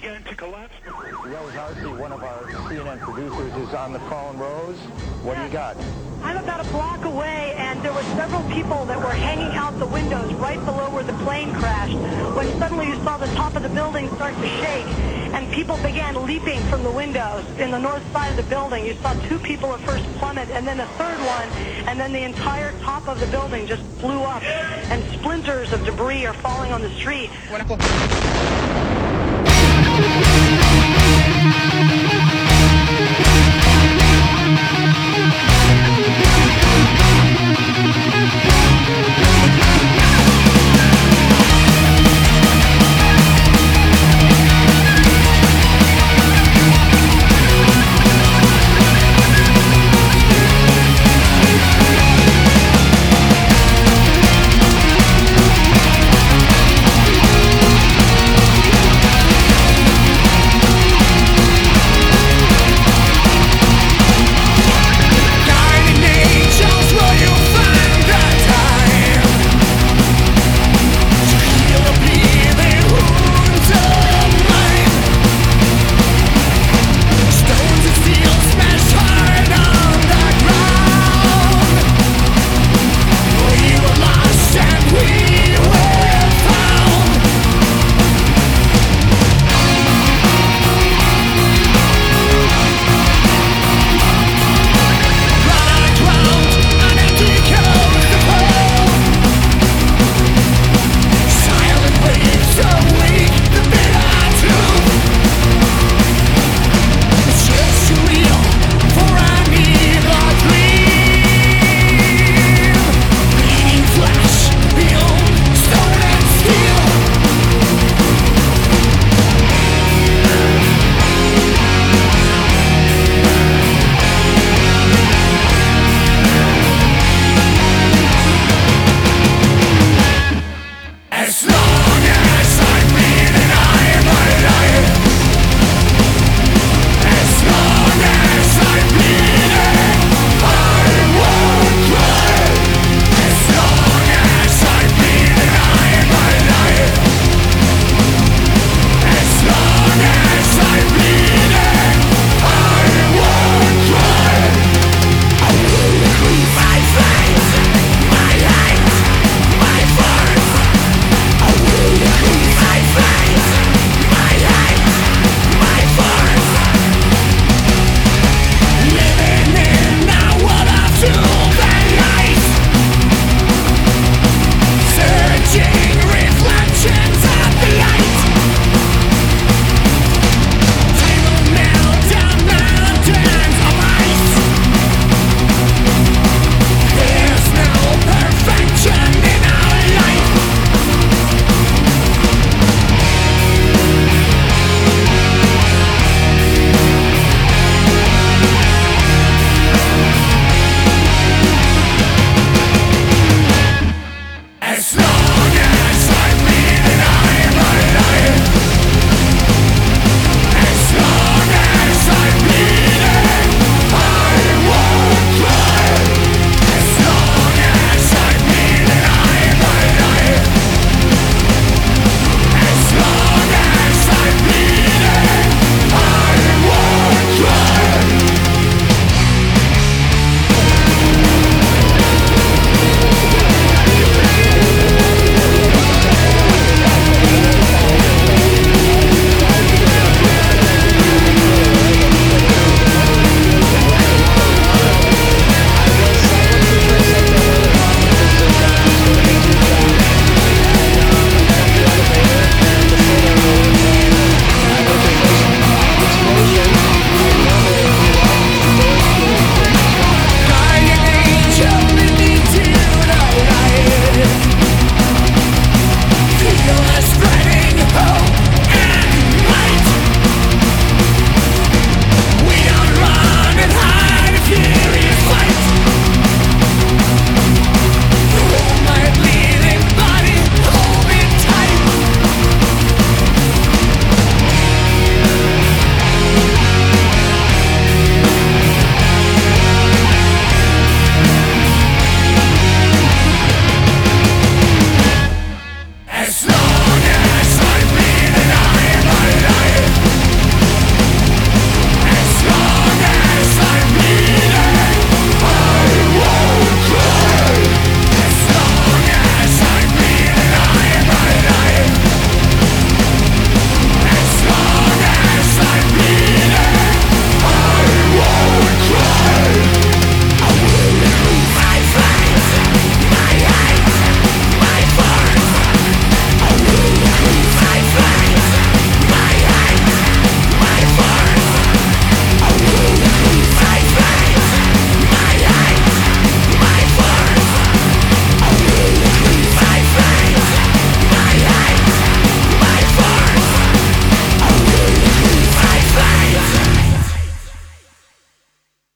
began to collapse. Rose Arcee, one of our CNN producers, is on the phone. Rose, what do you got? I'm about a block away, and there were several people that were hanging out the windows right below where the plane crashed, when suddenly you saw the top of the building start to shake, and people began leaping from the windows in the north side of the building. You saw two people at first plummet, and then a third one, and then the entire top of the building just blew up, and splinters of debris are falling on the street.